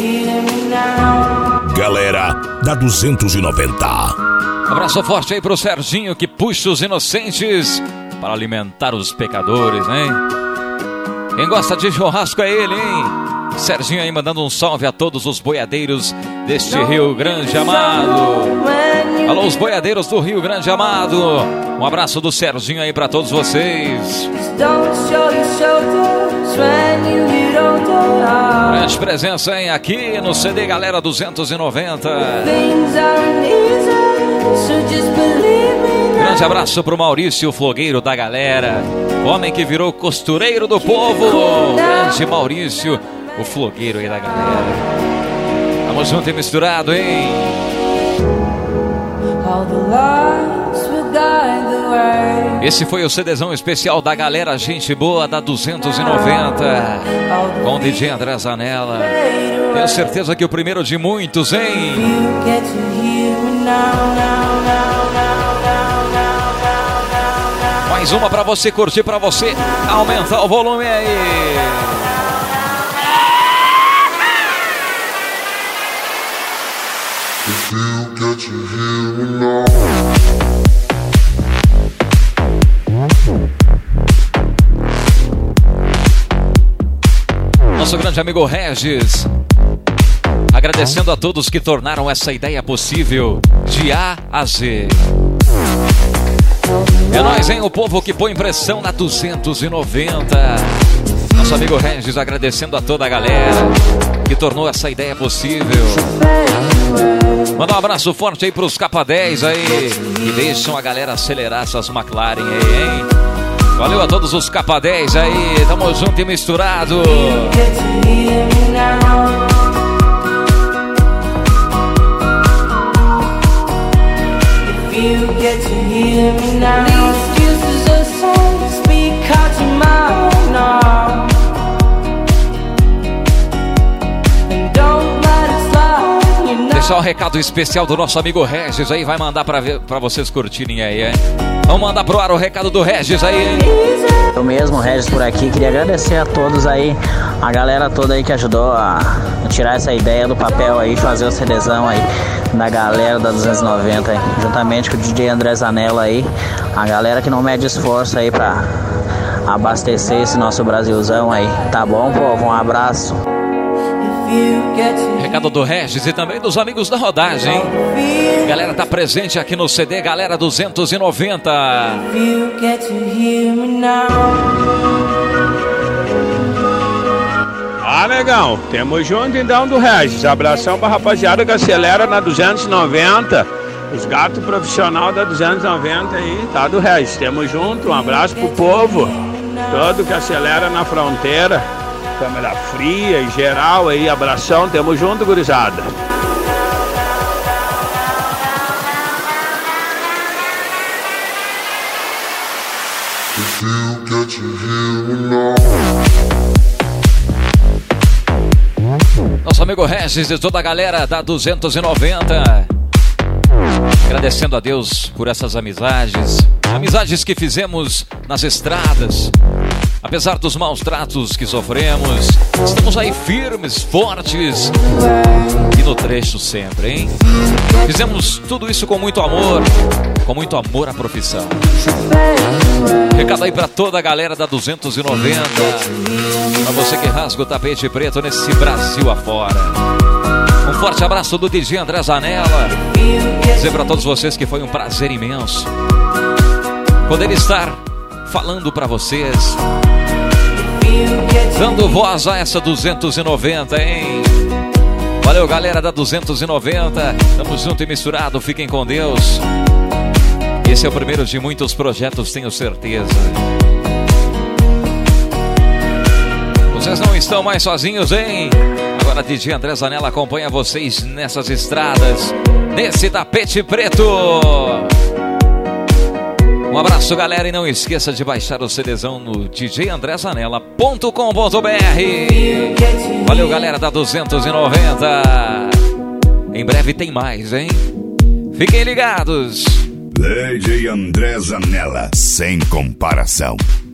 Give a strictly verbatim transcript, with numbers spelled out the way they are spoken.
Galera da duzentos e noventa. Abraço forte aí pro Serginho que puxa os inocentes para alimentar os pecadores, hein? Quem gosta de churrasco é ele, hein? Serginho aí mandando um salve a todos os boiadeiros deste Rio Grande amado. Alô, os boiadeiros do Rio Grande amado. Um abraço do Serginho aí pra todos vocês. Grande presença, hein? Aqui no C D Galera duzentos e noventa. Grande abraço pro Maurício, o flogueiro da galera. Homem que virou costureiro do povo. Grande Maurício, o flogueiro aí da galera. Tamo junto e misturado, hein? Esse foi o CDzão especial da galera Gente Boa da duzentos e noventa, com o D J André Zanella. Tenho certeza que o primeiro de muitos, hein? Mais uma pra você curtir, pra você aumentar o volume aí. Nosso grande amigo Regis, agradecendo a todos que tornaram essa ideia possível, de A a Z. É nóis, hein? O povo que põe pressão na duzentos e noventa. Nosso amigo Regis agradecendo a toda a galera que tornou essa ideia possível. Manda um abraço forte aí pros K dez aí, que deixam a galera acelerar essas McLaren aí, hein? Valeu a todos os K dez aí, tamo junto e misturado. You get to hear me now. These excuses are so speak out your mouth now. And don't let it slide. You know. Deixar um recado especial do nosso amigo Regis aí, vai mandar pra, ver, pra vocês curtirem aí, hein? Vamos mandar pro ar o recado do Regis aí, hein? Eu mesmo, Regis, por aqui, queria agradecer a todos aí, a galera toda aí que ajudou a tirar essa ideia do papel aí, fazer o CDzão aí da galera da duzentos e noventa aí, juntamente com o D J André Zanella aí, a galera que não mede esforço aí pra abastecer esse nosso Brasilzão aí, tá bom, povo? Um abraço. Recado do Regis e também dos amigos da rodagem, hein? Galera tá presente aqui no C D Galera duzentos e noventa. Ah, legal, temos junto então do Regis. Abração pra rapaziada que acelera na duzentos e noventa. Os gatos profissional da duzentos e noventa aí, tá do Regis. Temos junto, um abraço pro povo todo que acelera na fronteira. Câmera fria e geral aí, abração, temos junto, gurizada. Nosso amigo Regis e toda a galera da duzentos e noventa, agradecendo a Deus por essas amizades, amizades que fizemos nas estradas. Apesar dos maus tratos que sofremos, estamos aí firmes, fortes e no trecho sempre, hein? Fizemos tudo isso com muito amor, com muito amor à profissão. Recado aí pra toda a galera da duzentos e noventa, pra você que rasga o tapete preto nesse Brasil afora. Um forte abraço do D J André Zanella. Dizer pra todos vocês que foi um prazer imenso poder estar falando pra vocês, dando voz a essa duzentos e noventa, hein? Valeu, galera da duzentos e noventa. Tamo junto e misturado, fiquem com Deus. Esse é o primeiro de muitos projetos, tenho certeza. Vocês não estão mais sozinhos, hein? Agora D J André Zanella acompanha vocês nessas estradas, nesse tapete preto. Um abraço, galera, e não esqueça de baixar o CDzão no d j andré zanella ponto com ponto b r. Valeu, galera da duzentos e noventa. Em breve tem mais, hein? Fiquem ligados. D J André Zanella, sem comparação.